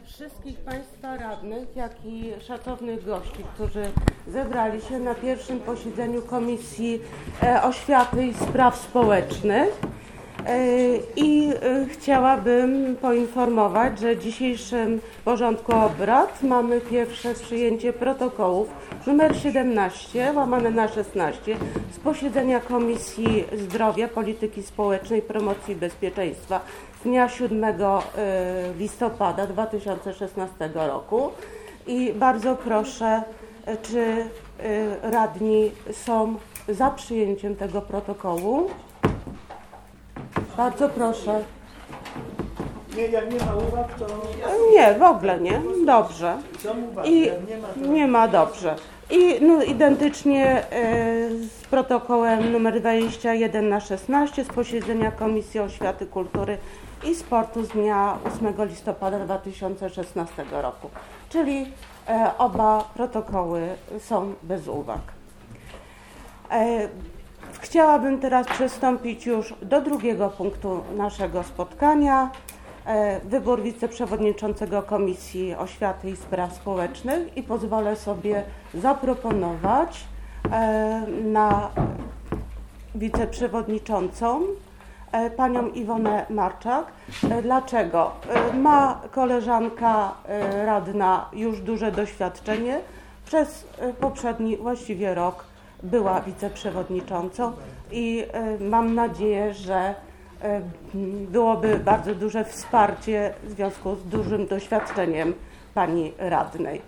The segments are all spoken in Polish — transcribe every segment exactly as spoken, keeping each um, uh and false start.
wszystkich Państwa radnych, jak i szacownych gości, którzy zebrali się na pierwszym posiedzeniu Komisji Oświaty i Spraw Społecznych. I chciałabym poinformować, że w dzisiejszym porządku obrad mamy pierwsze przyjęcie protokołów numer siedemnaście łamane na szesnaście z posiedzenia Komisji Zdrowia, Polityki Społecznej, Promocji i Bezpieczeństwa z dnia siódmego listopada dwa tysiące szesnastego roku. I bardzo proszę, czy radni są za przyjęciem tego protokołu? Bardzo proszę. Nie, jak nie ma uwag, to... Nie, w ogóle nie. Dobrze. I nie ma, dobrze. I no, identycznie y, z protokołem numer dwadzieścia jeden na szesnaście z posiedzenia Komisji Oświaty, Kultury i Sportu z dnia ósmego listopada dwa tysiące szesnastego roku. Czyli y, oba protokoły są bez uwag. Y, Chciałabym teraz przystąpić już do drugiego punktu naszego spotkania. Wybór wiceprzewodniczącego Komisji Oświaty i Spraw Społecznych i pozwolę sobie zaproponować na wiceprzewodniczącą panią Iwonę Marczak. Dlaczego? Ma koleżanka radna już duże doświadczenie. Przez poprzedni właściwie rok była wiceprzewodniczącą i mam nadzieję, że byłoby bardzo duże wsparcie w związku z dużym doświadczeniem pani radnej.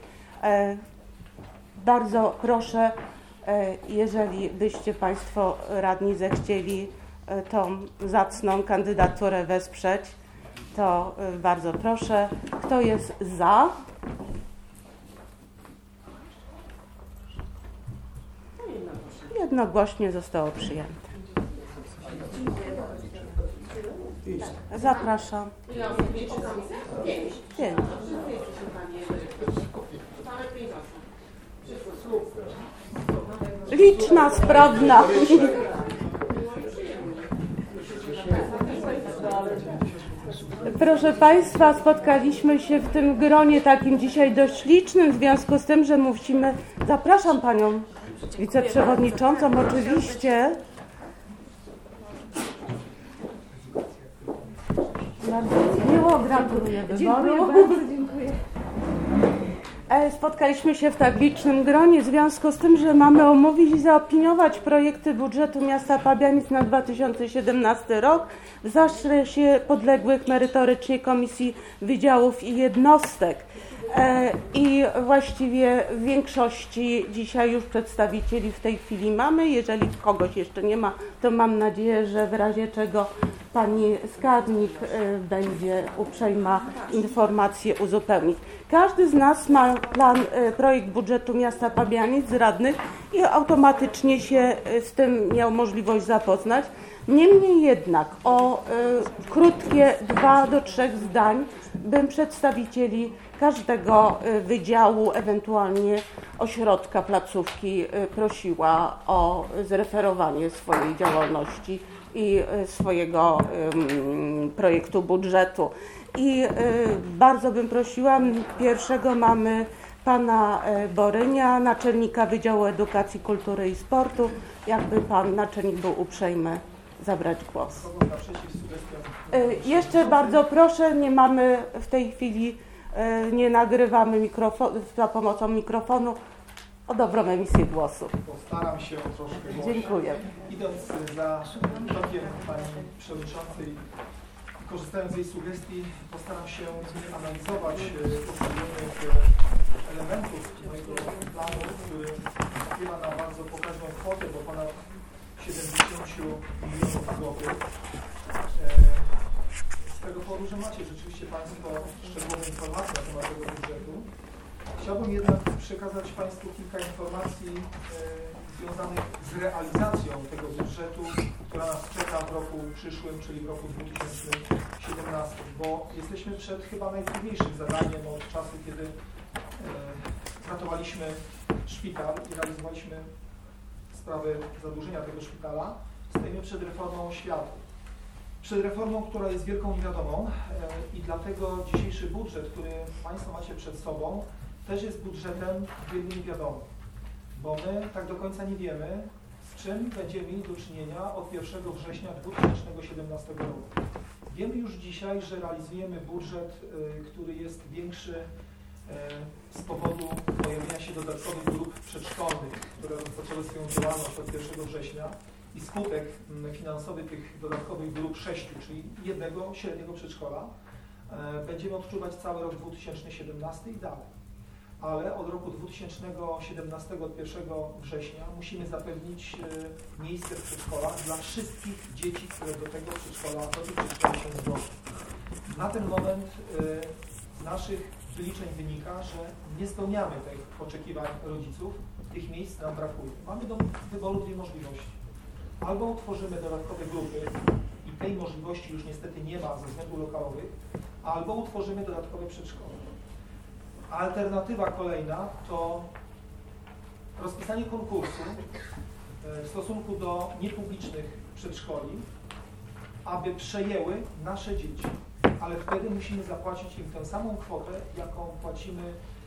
Bardzo proszę, jeżeli byście Państwo radni zechcieli tą zacną kandydaturę wesprzeć, to bardzo proszę. Kto jest za? Jednogłośnie zostało przyjęte. Zapraszam. Pięć. Liczna, sprawna. Proszę Państwa, spotkaliśmy się w tym gronie takim dzisiaj dość licznym, w związku z tym, że musimy... Zapraszam Panią wiceprzewodniczącą, oczywiście. Bardzo miło, gratuluję wyboru. Dziękuję bardzo, dziękuję. Spotkaliśmy się w tak licznym gronie w związku z tym, że mamy omówić i zaopiniować projekty budżetu miasta Pabianic na dwa tysiące siedemnasty rok w zakresie podległych merytorycznie komisji, wydziałów i jednostek. I właściwie w większości dzisiaj już przedstawicieli w tej chwili mamy. Jeżeli kogoś jeszcze nie ma, to mam nadzieję, że w razie czego pani skarbnik będzie uprzejma informacje uzupełnić. Każdy z nas ma plan, projekt budżetu miasta Pabianic z radnych i automatycznie się z tym miał możliwość zapoznać. Niemniej jednak o y, krótkie dwa do trzech zdań bym przedstawicieli każdego wydziału, ewentualnie ośrodka, placówki prosiła o zreferowanie swojej działalności i swojego um, projektu budżetu. I y, bardzo bym prosiła, pierwszego mamy pana Borynia, naczelnika Wydziału Edukacji, Kultury i Sportu. Jakby pan naczelnik był uprzejmy zabrać głos. Y, jeszcze bardzo proszę, nie mamy w tej chwili nie nagrywamy mikrofonu, za pomocą mikrofonu. O dobrą emisję głosu. Postaram się o troszkę głośniej. Dziękuję. Idąc za tokiem pani przewodniczącej, korzystając z jej sugestii, postaram się analizować poszczególnych elementów mojego planu, który wpływa na bardzo pokaźną kwotę, bo ponad siedemdziesiąt milionów złotych. Z tego powodu, że macie rzeczywiście Państwo szczegółowe informacje na temat tego budżetu. Chciałbym jednak przekazać Państwu kilka informacji e, związanych z realizacją tego budżetu, która nas czeka w roku przyszłym, czyli w roku dwa tysiące siedemnastym, bo jesteśmy przed chyba najtrudniejszym zadaniem od czasu, kiedy e, ratowaliśmy szpital i realizowaliśmy sprawę zadłużenia tego szpitala. Stoimy przed reformą oświaty. przed reformą, która jest wielką niewiadomą i dlatego dzisiejszy budżet, który Państwo macie przed sobą, też jest budżetem wielu niewiadomych, bo my tak do końca nie wiemy, z czym będziemy mieli do czynienia od pierwszego września dwa tysiące siedemnastego roku. Wiemy już dzisiaj, że realizujemy budżet, który jest większy z powodu pojawienia się dodatkowych grup przedszkolnych, które rozpoczęły swoją działalność od pierwszego września i skutek finansowy tych dodatkowych grup sześciu, czyli jednego średniego przedszkola, będziemy odczuwać cały rok dwa tysiące siedemnasty i dalej. Ale od roku dwa tysiące siedemnastego, od pierwszego września musimy zapewnić miejsce w przedszkolach dla wszystkich dzieci, które do tego przedszkola, do tych przedszkola się zgłoszą. Na ten moment z naszych wyliczeń wynika, że nie spełniamy tych oczekiwań rodziców, tych miejsc nam brakuje. Mamy do wyboru dwie możliwości. Albo utworzymy dodatkowe grupy i tej możliwości już niestety nie ma ze względów lokalowych, albo utworzymy dodatkowe przedszkola. Alternatywa kolejna to rozpisanie konkursu w stosunku do niepublicznych przedszkoli, aby przejęły nasze dzieci, ale wtedy musimy zapłacić im tę samą kwotę, jaką płacimy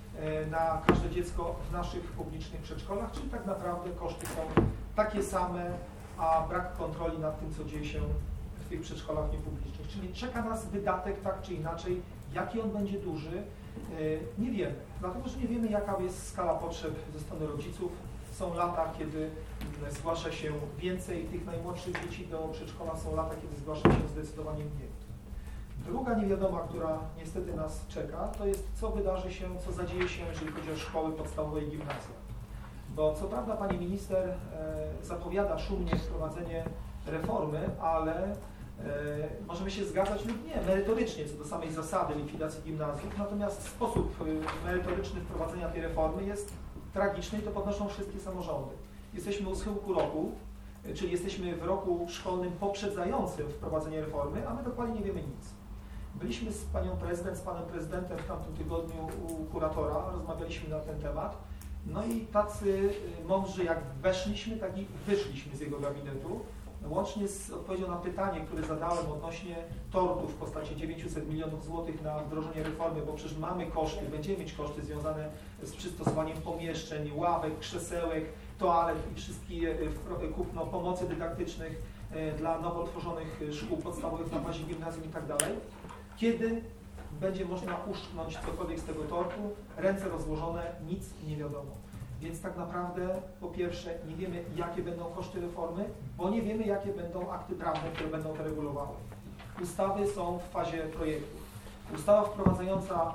na każde dziecko w naszych publicznych przedszkolach, czyli tak naprawdę koszty są takie same, a brak kontroli nad tym, co dzieje się w tych przedszkolach niepublicznych. Czyli czeka nas wydatek tak czy inaczej, jaki on będzie duży, nie wiemy, dlatego że nie wiemy, jaka jest skala potrzeb ze strony rodziców. Są lata, kiedy zgłasza się więcej tych najmłodszych dzieci do przedszkola, są lata, kiedy zgłasza się zdecydowanie mniej. Druga niewiadoma, która niestety nas czeka, to jest, co wydarzy się, co zadzieje się, jeżeli chodzi o szkoły podstawowe i gimnazja. Bo co prawda pani minister e, zapowiada szumnie wprowadzenie reformy, ale e, możemy się zgadzać lub nie merytorycznie co do samej zasady likwidacji gimnazjów, natomiast sposób e, merytoryczny wprowadzenia tej reformy jest tragiczny i to podnoszą wszystkie samorządy. Jesteśmy u schyłku roku, e, czyli jesteśmy w roku szkolnym poprzedzającym wprowadzenie reformy, a my dokładnie nie wiemy nic. Byliśmy z panią prezydent, z panem prezydentem w tamtym tygodniu u kuratora, rozmawialiśmy na ten temat. No i tacy mądrzy jak weszliśmy, tak i wyszliśmy z jego gabinetu, łącznie z odpowiedzią na pytanie, które zadałem odnośnie tortów w postaci dziewięciuset milionów złotych na wdrożenie reformy, bo przecież mamy koszty, będziemy mieć koszty związane z przystosowaniem pomieszczeń, ławek, krzesełek, toalet i wszystkie kupno pomocy dydaktycznych dla nowo tworzonych szkół podstawowych na bazie gimnazjum i tak dalej. Kiedy będzie można uszczknąć cokolwiek z tego tortu, ręce rozłożone, nic nie wiadomo. Więc tak naprawdę, po pierwsze, nie wiemy, jakie będą koszty reformy, bo nie wiemy, jakie będą akty prawne, które będą to regulowały. Ustawy są w fazie projektu. Ustawa wprowadzająca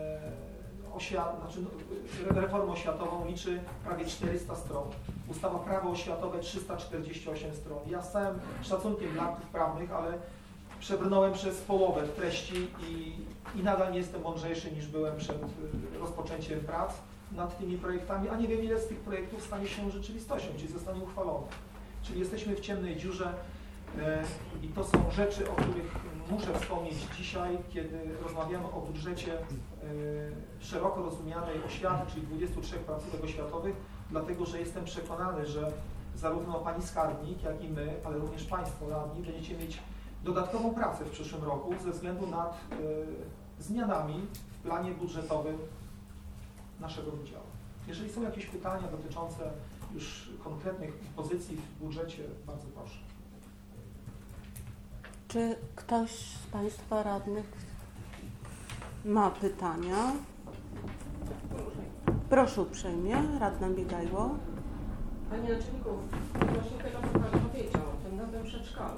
oświat, znaczy reformę oświatową liczy prawie czterysta stron. Ustawa prawo oświatowe trzysta czterdzieści osiem stron. Ja z całym szacunkiem dla aktów prawnych, ale przebrnąłem przez połowę treści i, i nadal nie jestem mądrzejszy niż byłem przed rozpoczęciem prac nad tymi projektami, a nie wiem, ile z tych projektów stanie się rzeczywistością, czyli zostanie uchwalone. Czyli jesteśmy w ciemnej dziurze e, i to są rzeczy, o których muszę wspomnieć dzisiaj, kiedy rozmawiamy o budżecie e, szeroko rozumianej oświaty, czyli dwudziestu trzech placówek oświatowych, dlatego że jestem przekonany, że zarówno pani skarbnik, jak i my, ale również państwo radni będziecie mieć dodatkową pracę w przyszłym roku ze względu nad y, zmianami w planie budżetowym naszego wydziału. Jeżeli są jakieś pytania dotyczące już konkretnych pozycji w budżecie, bardzo proszę. Czy ktoś z państwa radnych ma pytania? Proszę uprzejmie, radna Biegajło. Panie naczelniku, właśnie tego, co Pan powiedział o tym nowym przedszkolu.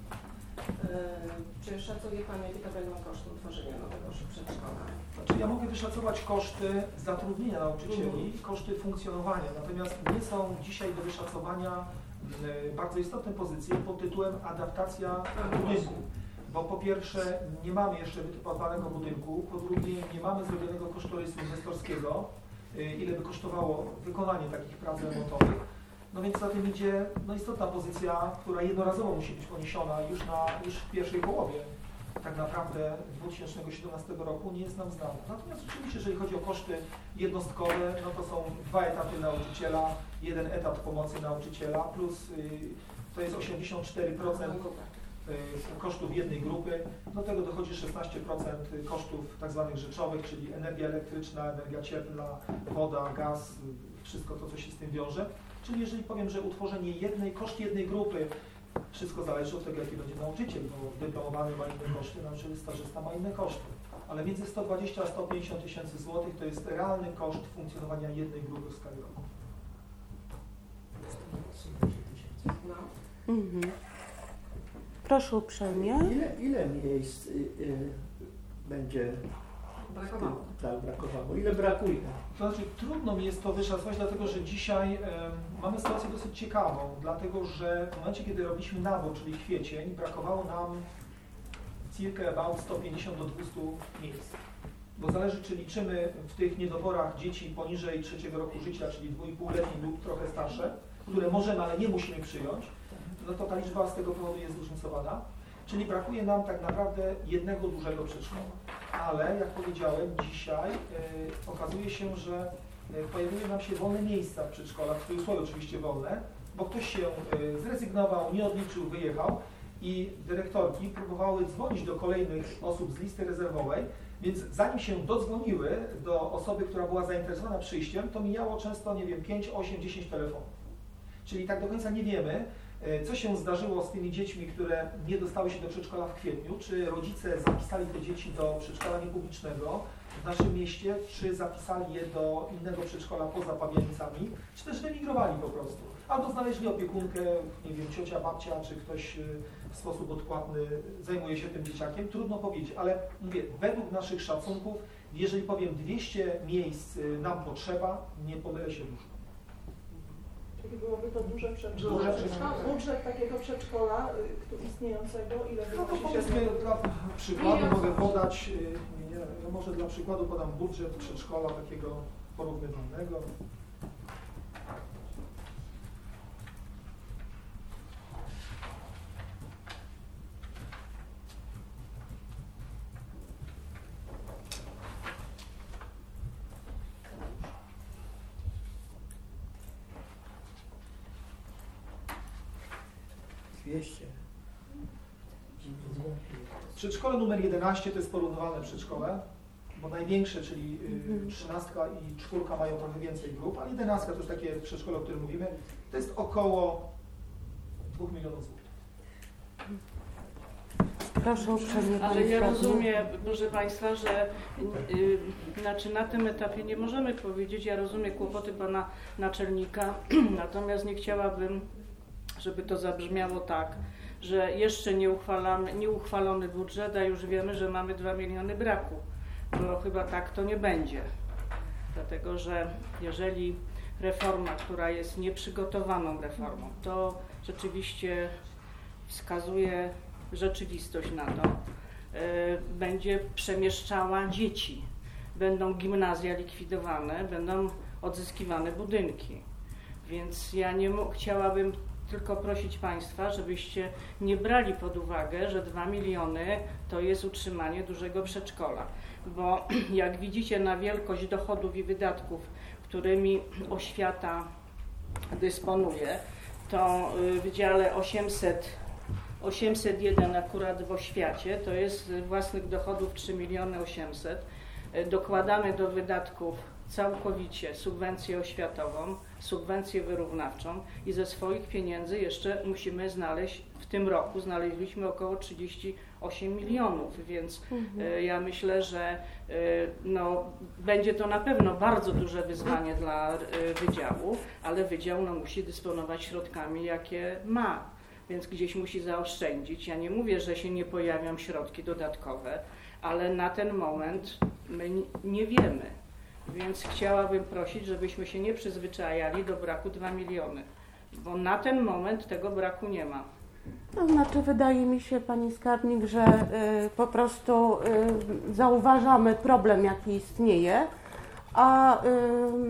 Czy szacuje Pan, jakie to będą koszty utworzenia nowego przedszkola? Znaczy, ja mogę wyszacować koszty zatrudnienia nauczycieli, mm. koszty funkcjonowania, natomiast nie są dzisiaj do wyszacowania bardzo istotne pozycje pod tytułem adaptacja budynku. Bo po pierwsze nie mamy jeszcze wytypowanego budynku, po drugie nie mamy zrobionego kosztorysu inwestorskiego, ile by kosztowało wykonanie takich prac remontowych. No więc za tym idzie no, istotna pozycja, która jednorazowo musi być poniesiona już, na, już w pierwszej połowie tak naprawdę dwa tysiące siedemnastego roku nie jest nam znana. Natomiast oczywiście, jeżeli chodzi o koszty jednostkowe, no to są dwa etaty nauczyciela, jeden etat pomocy nauczyciela, plus y, to jest osiemdziesiąt cztery procent kosztów jednej grupy. Do tego dochodzi szesnaście procent kosztów tak zwanych rzeczowych, czyli energia elektryczna, energia cieplna, woda, gaz, wszystko to, co się z tym wiąże. Czyli jeżeli powiem, że utworzenie jednej, koszt jednej grupy, wszystko zależy od tego, jaki będzie nauczyciel, bo dyplomowany ma inne koszty, nauczyciel stażysta ma inne koszty. Ale między sto dwadzieścia a sto pięćdziesiąt tysięcy złotych to jest realny koszt funkcjonowania jednej grupy w skali roku. No. Mhm. Proszę uprzejmie. Ile, ile miejsc y, y, będzie Brakowało. tak brakowało? Ile brakuje? To znaczy, trudno mi jest to wyszacować, dlatego że dzisiaj em, mamy sytuację dosyć ciekawą, dlatego że w momencie, kiedy robiliśmy nabór, czyli kwiecień, brakowało nam circa about sto pięćdziesiąt do dwustu miejsc. Bo zależy, czy liczymy w tych niedoborach dzieci poniżej trzeciego roku życia, czyli dwuipółletnie lub trochę starsze, które możemy, ale nie musimy przyjąć, no to ta liczba z tego powodu jest zróżnicowana. Czyli brakuje nam tak naprawdę jednego dużego przedszkola. Ale jak powiedziałem, dzisiaj y, okazuje się, że y, pojawiły nam się wolne miejsca w przedszkolach, w cudzysłowie oczywiście wolne, bo ktoś się y, zrezygnował, nie odliczył, wyjechał i dyrektorki próbowały dzwonić do kolejnych osób z listy rezerwowej, więc zanim się dodzwoniły do osoby, która była zainteresowana przyjściem, to mijało często, nie wiem, pięć, osiem, dziesięć telefonów. Czyli tak do końca nie wiemy, co się zdarzyło z tymi dziećmi, które nie dostały się do przedszkola w kwietniu, czy rodzice zapisali te dzieci do przedszkola niepublicznego w naszym mieście, czy zapisali je do innego przedszkola poza Pabianicami, czy też wymigrowali po prostu. Albo znaleźli opiekunkę, nie wiem, ciocia, babcia, czy ktoś w sposób odpłatny zajmuje się tym dzieciakiem. Trudno powiedzieć, ale mówię, według naszych szacunków, jeżeli powiem dwieście miejsc nam potrzeba, nie pomylę się dużo. Czyli byłoby to duże przedszkole. Duże przedszkole. Budżet takiego przedszkola y, istniejącego, ile No to wynosi powiedzmy, średnio? dla przykładu mogę podać, nie, ja może dla przykładu podam budżet przedszkola takiego porównywalnego. dwieście. Przedszkole numer jedenaście to jest porównywalne przedszkole, bo największe, czyli trzynastka i czwórka mają trochę więcej grup, a jedenastka to już takie przedszkole, o którym mówimy, to jest około dwóch milionów złotych. Proszę uprzejmie, Ale Pani ja Skarbnik. rozumiem, proszę Państwa, że y, znaczy na tym etapie nie możemy powiedzieć, ja rozumiem kłopoty Pana Naczelnika, natomiast nie chciałabym, żeby to zabrzmiało tak, że jeszcze nie, uchwalamy, nie uchwalony budżet, a już wiemy, że mamy dwa miliony braku, bo chyba tak to nie będzie. Dlatego, że jeżeli reforma, która jest nieprzygotowaną reformą, to rzeczywiście wskazuje rzeczywistość na to, yy, będzie przemieszczała dzieci, będą gimnazja likwidowane, będą odzyskiwane budynki. Więc ja nie chciałabym tylko prosić Państwa, żebyście nie brali pod uwagę, że dwa miliony to jest utrzymanie dużego przedszkola, bo jak widzicie na wielkość dochodów i wydatków, którymi oświata dysponuje, to w dziale osiemset, osiemset jeden akurat w oświacie, to jest własnych dochodów trzy miliony osiemset, dokładamy do wydatków całkowicie subwencję oświatową, subwencję wyrównawczą i ze swoich pieniędzy jeszcze musimy znaleźć, w tym roku znaleźliśmy około trzydzieści osiem milionów, więc mhm. y, ja myślę, że y, no, będzie to na pewno bardzo duże wyzwanie dla y, wydziału, ale wydział no, musi dysponować środkami, jakie ma, więc gdzieś musi zaoszczędzić. Ja nie mówię, że się nie pojawią środki dodatkowe, ale na ten moment my nie wiemy. Więc chciałabym prosić, żebyśmy się nie przyzwyczajali do braku dwa miliony, bo na ten moment tego braku nie ma. To znaczy, wydaje mi się, Pani Skarbnik, że y, po prostu y, zauważamy problem, jaki istnieje, a y,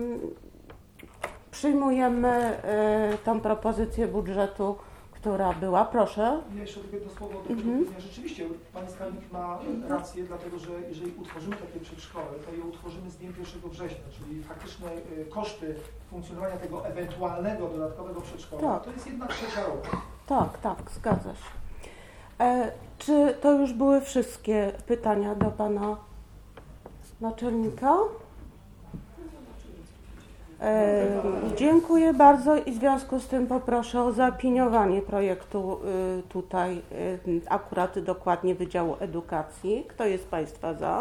przyjmujemy y, tą propozycję budżetu, która była. Proszę. Ja jeszcze tylko do słowa do mhm. tego, rzeczywiście Pani Skarbnik ma rację, dlatego że jeżeli utworzymy takie przedszkole, to je utworzymy z dniem pierwszego września, czyli faktyczne y, koszty funkcjonowania tego ewentualnego dodatkowego przedszkola, tak. to jest jedna trzecia roku. Tak, tak, zgadza się. E, czy to już były wszystkie pytania do pana naczelnika? E, dziękuję bardzo i w związku z tym poproszę o zaopiniowanie projektu y, tutaj y, akurat dokładnie Wydziału Edukacji. Kto jest z Państwa za?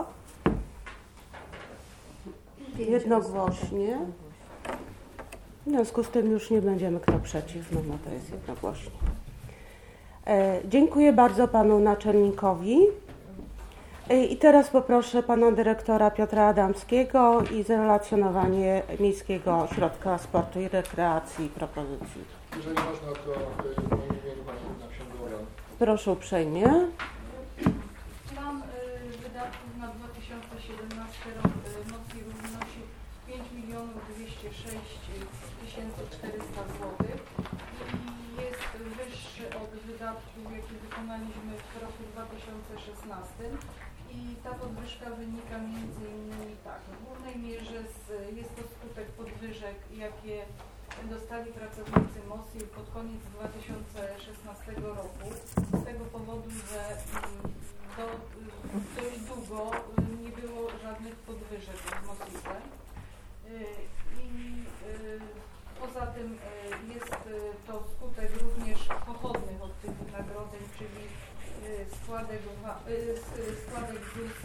Jednogłośnie. W związku z tym już nie będziemy kto przeciw, no, no to jest jednogłośnie. E, dziękuję bardzo panu naczelnikowi. E, I teraz poproszę pana dyrektora Piotra Adamskiego i zrelacjonowanie Miejskiego Ośrodka Sportu i Rekreacji i propozycji. Jeżeli można, to w moim imieniu pani na księgowa. Proszę uprzejmie. Plan y, wydatków na dwa tysiące siedemnasty rok y, nocli wynosi pięć milionów dwieście sześć tysięcy czterysta złotych i jest wyższy od wydatków, jakie wykonaliśmy w roku dwa tysiące szesnastym. I ta podwyżka wynika między innymi tak, w głównej mierze z, jest to skutek podwyżek, jakie dostali pracownicy M O S I pod koniec dwa tysiące szesnastego roku, z tego powodu, że do, dość długo nie było żadnych podwyżek w M O S I-ze. I poza tym jest to skutek również pochodnych od tych wynagrodzeń, czyli składek, składek Z U S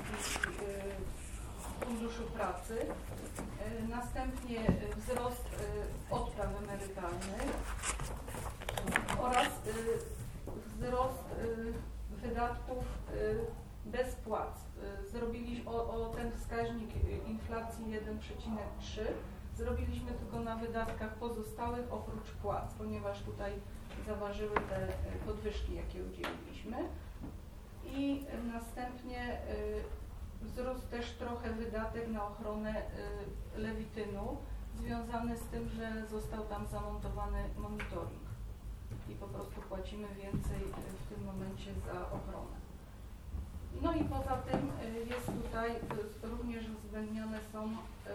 i Funduszu Pracy. Następnie wzrost odpraw emerytalnych oraz wzrost wydatków bez płac. Zrobiliśmy o, o ten wskaźnik inflacji jeden przecinek trzy. Zrobiliśmy tylko na wydatkach pozostałych oprócz płac, ponieważ tutaj zaważyły te podwyżki, jakie udzieliliśmy. I następnie wzrósł też trochę wydatek na ochronę Lewitynu, związany z tym, że został tam zamontowany monitoring i po prostu płacimy więcej w tym momencie za ochronę. No i poza tym jest tutaj również uwzględnione są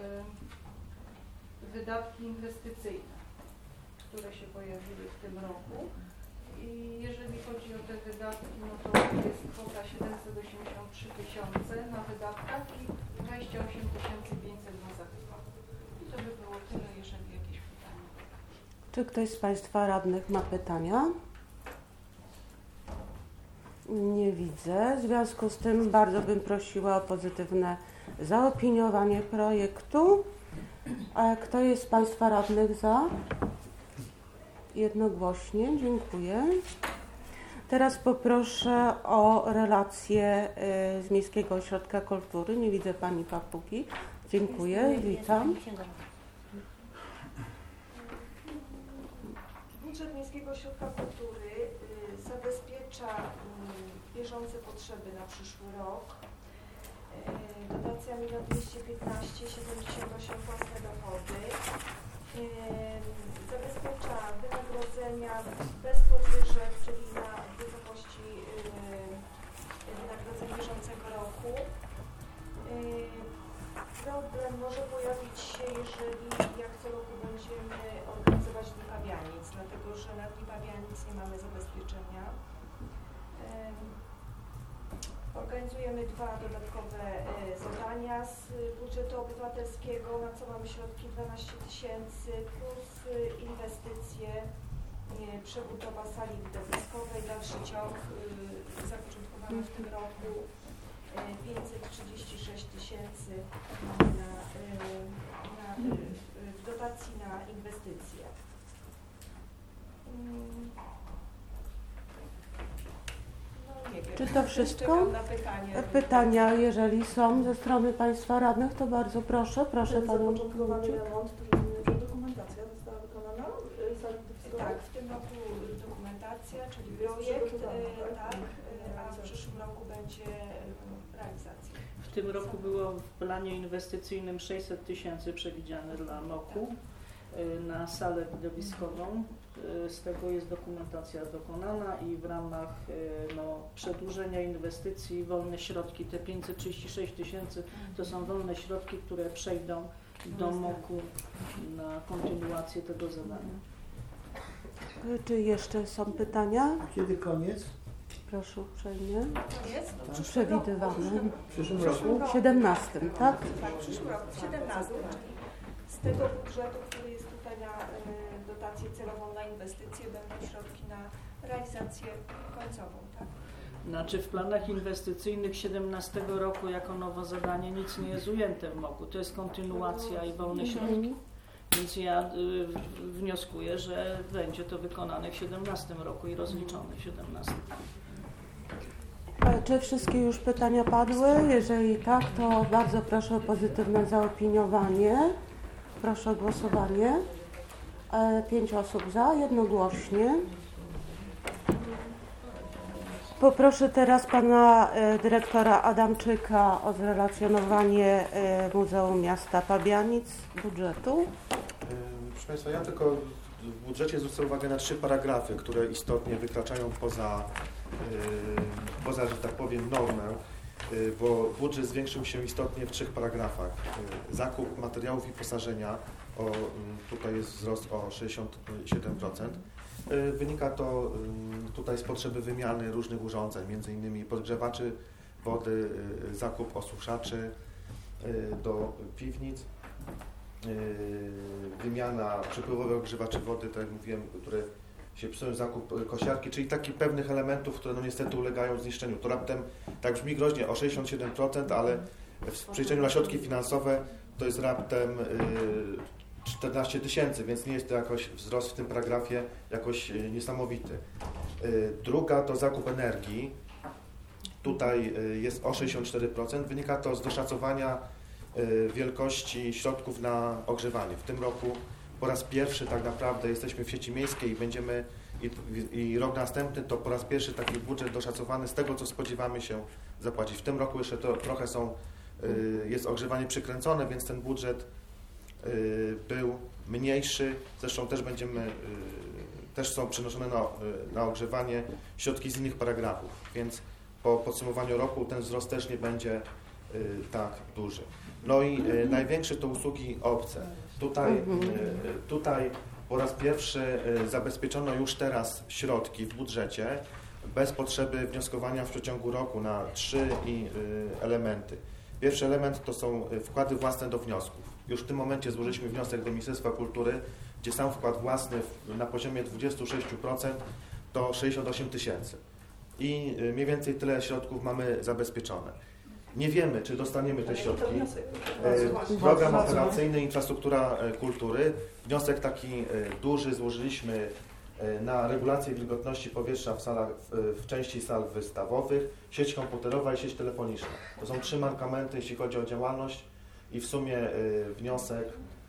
wydatki inwestycyjne, które się pojawiły w tym roku. I jeżeli chodzi o te wydatki, no to jest kwota siedemset osiemdziesiąt trzy tysiące na wydatkach i dwadzieścia osiem tysięcy pięćset na zakupach. I to by było tyle, jeżeli jakieś pytania. Czy ktoś z Państwa radnych ma pytania? Nie widzę. W związku z tym bardzo bym prosiła o pozytywne zaopiniowanie projektu. A kto jest z Państwa radnych za? Jednogłośnie, dziękuję. Teraz poproszę o relację z Miejskiego Ośrodka Kultury. Nie widzę Pani Papugi. Dziękuję, witam. Budżet Miejskiego Ośrodka Kultury y, zabezpiecza y, bieżące potrzeby na przyszły rok. Y, dotacja milion dwieście piętnaście siedemdziesiąt osiem własne dochody. Y, zabezpiecza wynagrodzenia bez podwyżek, czyli na wysokości y, wynagrodzeń bieżącego roku. Y, Problem może pojawić się, jeżeli jak co roku będziemy organizować Dni Pabianic, dlatego że na Dni Pabianic nie mamy zabezpieczenia. Organizujemy dwa dodatkowe zadania z budżetu obywatelskiego, na co mamy środki dwanaście tysięcy, plus inwestycje, przebudowa sali widowiskowej, dalszy ciąg zapoczątkowany w tym roku. pięćset trzydzieści sześć tysięcy na, na, w dotacji na inwestycje. No, nie wiem. Czy to wszystko? Czekam na pytania. Pytania, jeżeli są ze strony Państwa radnych, to bardzo proszę. Proszę Panią. Zapoczątkowany remont, dokumentacja została wykonana? Tak, w tym roku dokumentacja, czyli projekt, tak, a w przyszłym roku będzie realizacja. W tym roku było w planie inwestycyjnym sześćset tysięcy przewidziane dla M O K-u na salę widowiskową. Z tego jest dokumentacja dokonana i w ramach no, przedłużenia inwestycji wolne środki, te pięćset trzydzieści sześć tysięcy to są wolne środki, które przejdą do M O K-u na kontynuację tego zadania. Czy jeszcze są pytania? Kiedy koniec? Proszę uprzejmie. To jest w przyszłym Przewidywane. roku. W przyszłym roku W siedemnastym, tak? Tak, w przyszłym roku, w siedemnastym, czyli z tego budżetu, który jest tutaj na y, dotację celową na inwestycje, będą środki na realizację końcową, tak? Znaczy w planach inwestycyjnych siedemnastego roku jako nowe zadanie nic nie jest ujęte w M O K-u. To jest kontynuacja i wolne środki. Więc ja y, wnioskuję, że będzie to wykonane w siedemnastym roku i rozliczone w siedemnastym. E, Czy wszystkie już pytania padły? Jeżeli tak, to bardzo proszę o pozytywne zaopiniowanie. Proszę o głosowanie. E, Pięć osób za, jednogłośnie. Poproszę teraz pana e, dyrektora Adamczyka o zrelacjonowanie e, Muzeum Miasta Pabianic budżetu. Proszę Państwa, ja tylko w budżecie zwrócę uwagę na trzy paragrafy, które istotnie wykraczają poza, yy, poza, że tak powiem, normę, yy, bo budżet zwiększył się istotnie w trzech paragrafach. Yy, zakup materiałów i wyposażenia, o, yy, tutaj jest wzrost o sześćdziesiąt siedem procent. Yy, wynika to yy, tutaj z potrzeby wymiany różnych urządzeń, między innymi podgrzewaczy wody, yy, zakup osuszaczy yy, do piwnic. Wymiana przepływowych ogrzewaczy wody, tak jak mówiłem, które się psują, zakup kosiarki, czyli takich pewnych elementów, które no niestety ulegają zniszczeniu. To raptem, tak brzmi groźnie, o sześćdziesiąt siedem procent, ale w przeliczeniu na środki finansowe to jest raptem czternaście tysięcy, więc nie jest to jakoś wzrost w tym paragrafie jakoś niesamowity. Druga to zakup energii. Tutaj jest o sześćdziesiąt cztery procent. Wynika to z doszacowania wielkości środków na ogrzewanie. W tym roku po raz pierwszy tak naprawdę jesteśmy w sieci miejskiej i będziemy i, i rok następny to po raz pierwszy taki budżet doszacowany z tego, co spodziewamy się zapłacić. W tym roku jeszcze to trochę są, jest ogrzewanie przykręcone, więc ten budżet był mniejszy. Zresztą też będziemy, też są przenoszone na, na ogrzewanie środki z innych paragrafów, więc po podsumowaniu roku ten wzrost też nie będzie tak duży. No i y, największe to usługi obce. Tutaj, y, tutaj po raz pierwszy y, zabezpieczono już teraz środki w budżecie bez potrzeby wnioskowania w przeciągu roku na trzy i, y, elementy. Pierwszy element to są wkłady własne do wniosków. Już w tym momencie złożyliśmy wniosek do Ministerstwa Kultury, gdzie sam wkład własny na poziomie dwadzieścia sześć procent to sześćdziesiąt osiem tysięcy. I y, mniej więcej tyle środków mamy zabezpieczone. Nie wiemy, czy dostaniemy te środki. Program operacyjny Infrastruktura Kultury. Wniosek taki duży złożyliśmy na regulację wilgotności powietrza w, salach, w części sal wystawowych, sieć komputerowa i sieć telefoniczna. To są trzy mankamenty, jeśli chodzi o działalność i w sumie wniosek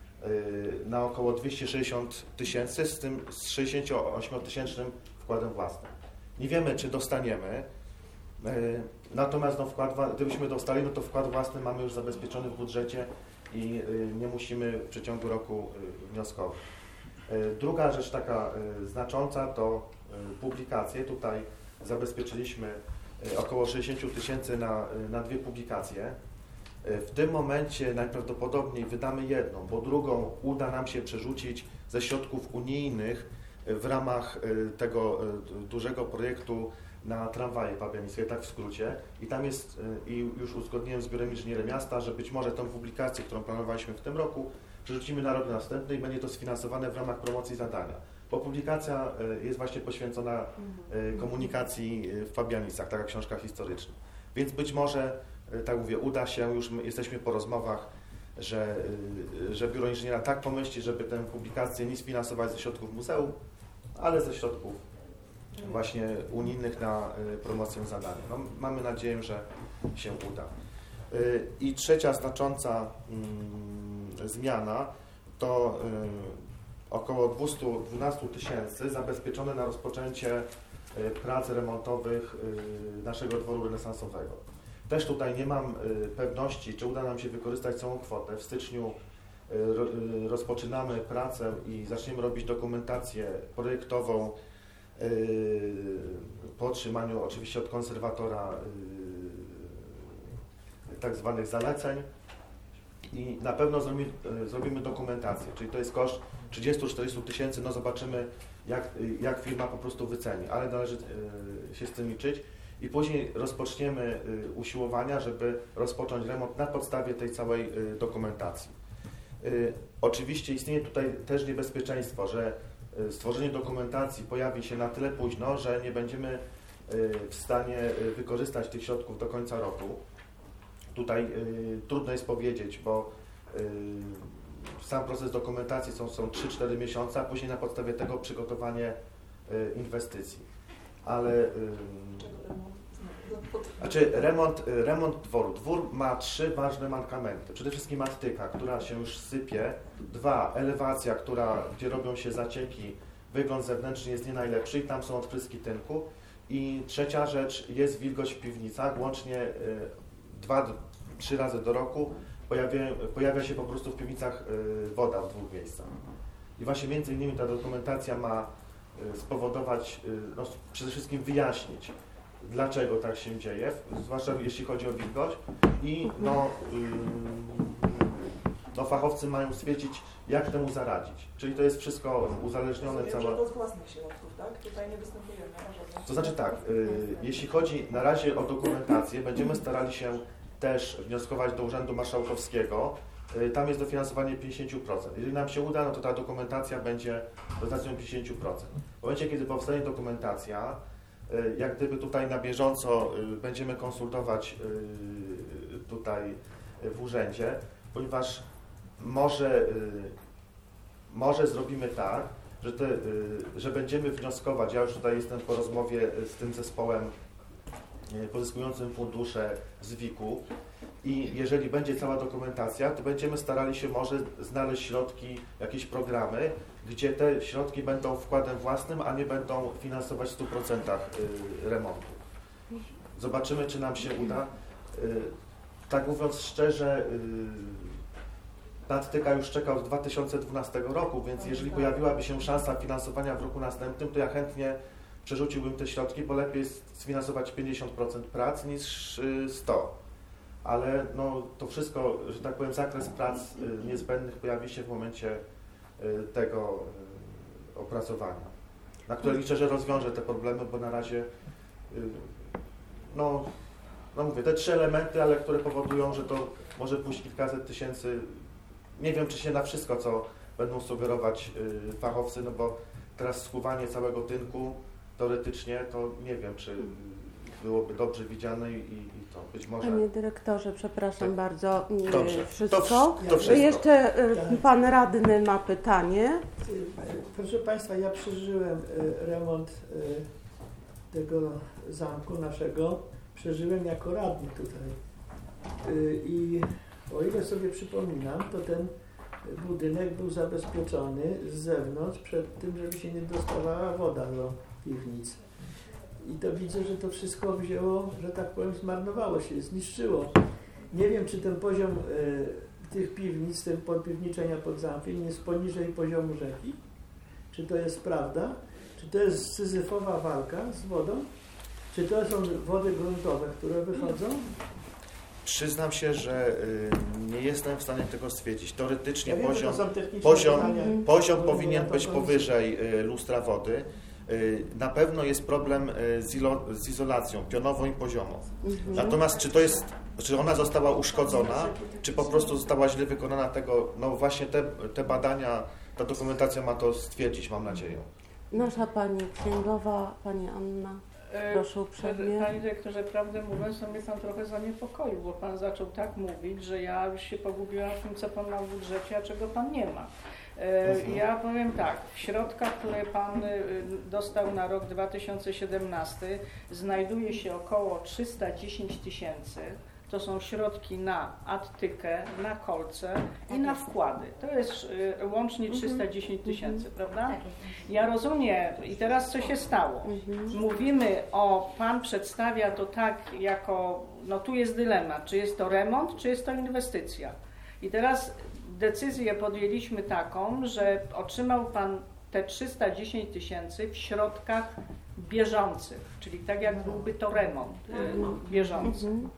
na około dwieście sześćdziesiąt tysięcy, z tym z sześćdziesięcioośmiotysięcznym wkładem własnym. Nie wiemy, czy dostaniemy. Natomiast no, wkład, gdybyśmy dostali, no to wkład własny mamy już zabezpieczony w budżecie i nie musimy w przeciągu roku wnioskować. Druga rzecz taka znacząca to publikacje. Tutaj zabezpieczyliśmy około sześćdziesiąt tysięcy na, na dwie publikacje. W tym momencie najprawdopodobniej wydamy jedną, bo drugą uda nam się przerzucić ze środków unijnych w ramach tego dużego projektu na tramwaje pabianickie, tak w skrócie. I tam jest, i już uzgodniłem z Biurem Inżyniera Miasta, że być może tę publikację, którą planowaliśmy w tym roku, przerzucimy na rok następny i będzie to sfinansowane w ramach promocji zadania. Bo publikacja jest właśnie poświęcona komunikacji w Pabianicach, taka książka historyczna. Więc być może, tak mówię, uda się, już my jesteśmy po rozmowach, że, że Biuro Inżyniera tak pomyśli, żeby tę publikację nie sfinansować ze środków muzeum, ale ze środków właśnie unijnych na promocję zadania. No, mamy nadzieję, że się uda. I trzecia znacząca mm, zmiana to y, około dwieście dwanaście tysięcy zabezpieczone na rozpoczęcie y, prac remontowych y, naszego dworu renesansowego. Też tutaj nie mam y, pewności, czy uda nam się wykorzystać całą kwotę. W styczniu y, y, rozpoczynamy pracę i zaczniemy robić dokumentację projektową po otrzymaniu oczywiście od konserwatora tak zwanych zaleceń i na pewno zrobimy, zrobimy dokumentację, czyli to jest koszt trzydzieści do czterdziestu tysięcy, no zobaczymy jak, jak firma po prostu wyceni, ale należy się z tym liczyć i później rozpoczniemy usiłowania, żeby rozpocząć remont na podstawie tej całej dokumentacji. Oczywiście istnieje tutaj też niebezpieczeństwo, że stworzenie dokumentacji pojawi się na tyle późno, że nie będziemy w stanie wykorzystać tych środków do końca roku. Tutaj y, trudno jest powiedzieć, bo y, sam proces dokumentacji są, są trzy cztery miesiące, a później na podstawie tego przygotowanie y, inwestycji. Ale y, znaczy remont, y, remont dworu. Dwór ma trzy ważne mankamenty. Przede wszystkim attyka, która się już sypie. Dwa, elewacja, która, gdzie robią się zacieki, wygląd zewnętrzny jest nie najlepszy i tam są odpryski tynku. I trzecia rzecz, jest wilgoć w piwnicach, łącznie y, dwa, trzy razy do roku pojawia, pojawia się po prostu w piwnicach y, woda w dwóch miejscach. I właśnie między innymi ta dokumentacja ma y, spowodować, y, no, przede wszystkim wyjaśnić, dlaczego tak się dzieje, zwłaszcza jeśli chodzi o wilgoć i no, y, no, fachowcy mają stwierdzić, jak temu zaradzić. Czyli to jest wszystko uzależnione całe... od własnych środków, tak? Tutaj nie występujemy na żadnych. To znaczy tak, y, jeśli chodzi na razie o dokumentację, będziemy starali się też wnioskować do Urzędu Marszałkowskiego. Y, tam jest dofinansowanie pięćdziesiąt procent. Jeżeli nam się uda, no to ta dokumentacja będzie dotacją pięćdziesiąt procent. W momencie, kiedy powstanie dokumentacja, y, jak gdyby tutaj na bieżąco y, będziemy konsultować y, tutaj w urzędzie, ponieważ może, y, może zrobimy tak, że, te, że będziemy wnioskować, ja już tutaj jestem po rozmowie z tym zespołem pozyskującym fundusze z W I K-u i jeżeli będzie cała dokumentacja, to będziemy starali się może znaleźć środki, jakieś programy, gdzie te środki będą wkładem własnym, a nie będą finansować w stu procentach remontu. Zobaczymy, czy nam się uda. Tak mówiąc szczerze, Nadtyka już czeka od dwa tysiące dwunastego roku, więc jeżeli pojawiłaby się szansa finansowania w roku następnym, to ja chętnie przerzuciłbym te środki, bo lepiej jest sfinansować pięćdziesiąt procent prac niż sto procent. Ale no, to wszystko, że tak powiem, zakres prac niezbędnych pojawi się w momencie tego opracowania, na które liczę, że rozwiąże te problemy, bo na razie, no, no mówię, te trzy elementy, ale które powodują, że to może pójść kilkaset tysięcy. Nie wiem, czy się na wszystko, co będą sugerować y, fachowcy, no bo teraz skłuwanie całego tynku teoretycznie, to nie wiem, czy byłoby dobrze widziane i, i to być może... Panie dyrektorze, przepraszam tak. bardzo, Dobrze. wszystko. To, to wszystko. Jeszcze y, pan radny ma pytanie. Proszę Państwa, ja przeżyłem y, remont y, tego zamku naszego, przeżyłem jako radny tutaj y, i o ile sobie przypominam, to ten budynek był zabezpieczony z zewnątrz przed tym, żeby się nie dostawała woda do piwnic. I to widzę, że to wszystko wzięło, że tak powiem, zmarnowało się, zniszczyło. Nie wiem, czy ten poziom y, tych piwnic, tego podpiwniczenia pod zamkiem jest poniżej poziomu rzeki. Czy to jest prawda? Czy to jest syzyfowa walka z wodą? Czy to są wody gruntowe, które wychodzą? Przyznam się, że y, nie jestem w stanie tego stwierdzić. Teoretycznie ja wiem, poziom, poziom, poziom, poziom powinien być powyżej y, lustra wody. Y, na pewno jest problem y, z, ilo, z izolacją pionową i poziomą. Mhm. Natomiast czy to jest, czy ona została uszkodzona, czy po prostu została źle wykonana tego, no właśnie te, te badania, ta dokumentacja ma to stwierdzić, mam nadzieję. Nasza Pani Księgowa, Pani Anna. Proszę uprzejmie. Panie dyrektorze, prawdę mówiąc, to mnie Pan trochę zaniepokoił, bo Pan zaczął tak mówić, że ja już się pogubiłam w tym, co Pan ma w budżecie, a czego Pan nie ma. Mhm. Ja powiem tak, w środkach, które Pan dostał na rok dwa tysiące siedemnasty, znajduje się około trzysta dziesięć tysięcy. To są środki na adtykę, na kolce i na wkłady. To jest y, łącznie trzysta dziesięć tysięcy, prawda? Ja rozumiem. I teraz co się stało? Mówimy o, Pan przedstawia to tak jako, no tu jest dylemat, czy jest to remont, czy jest to inwestycja. I teraz decyzję podjęliśmy taką, że otrzymał Pan te trzysta dziesięć tysięcy w środkach bieżących, czyli tak jak byłby to remont y, bieżący.